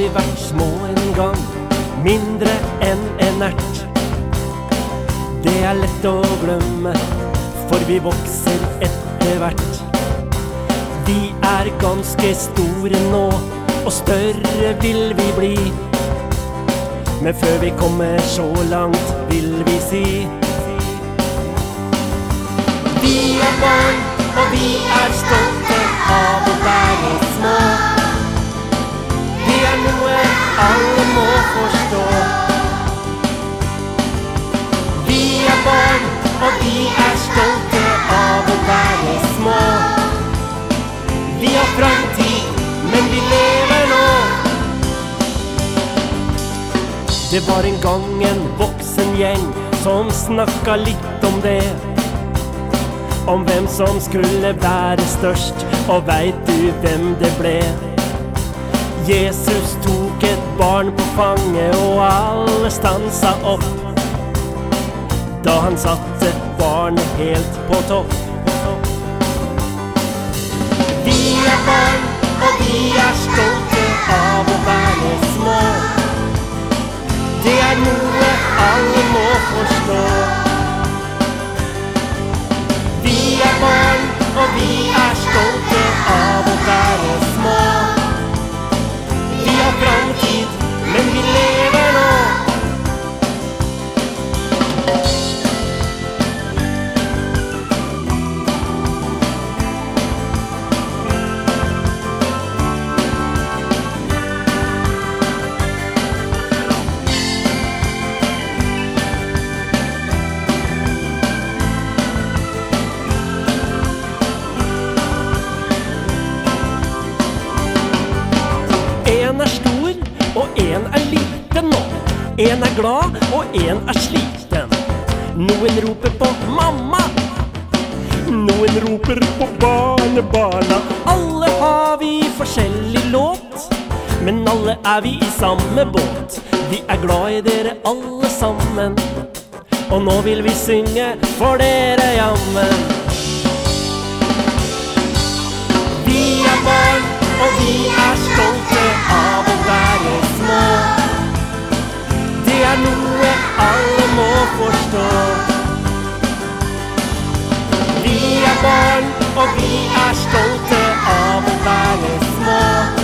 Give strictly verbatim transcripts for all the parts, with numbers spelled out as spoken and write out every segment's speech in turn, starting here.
vært små en gang, mindre enn en ert. Det er lett å glemme, for vi vokser etter hvert. Vi er ganske store nå, og større vil vi bli. Men før vi kommer så langt, vil vi si: vi er barn, og vi er stolte av å være små. Det er noe alle må forstå. Vi er barn, og vi er stolte av å være små. Vi har fremtid, men vi lever nå. Det var en gang en voksen gjeng som snakka litt om det, om hvem som skulle være størst, og vet du hvem det ble? Jesus tok et barn på fanget, og alle stansa opp da han satte barnet helt på topp. Vi er barn, og vi er stolte av å være små. Det er noe alle må forstå. Vi er barn, og vi er stolte av å være små. Vi har fremtid, men vi lever nå. En er stor, og en er liten nå. En er glad, og en er sliten. Noen roper på mamma, noen roper på barnebarna. Alle har vi forskjellig låt, men alle er vi i samme båt. Vi er glad i dere alle sammen, og nå vil vi synge for dere jammen. Vi er barn, og vi er stolte av å være små. Det er noe alle må forstå. Vi er barn, og vi er stolte av å være små.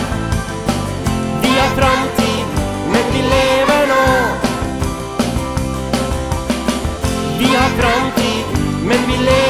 Vi har fremtid, men vi lever nå. Vi har fremtid, men vi lever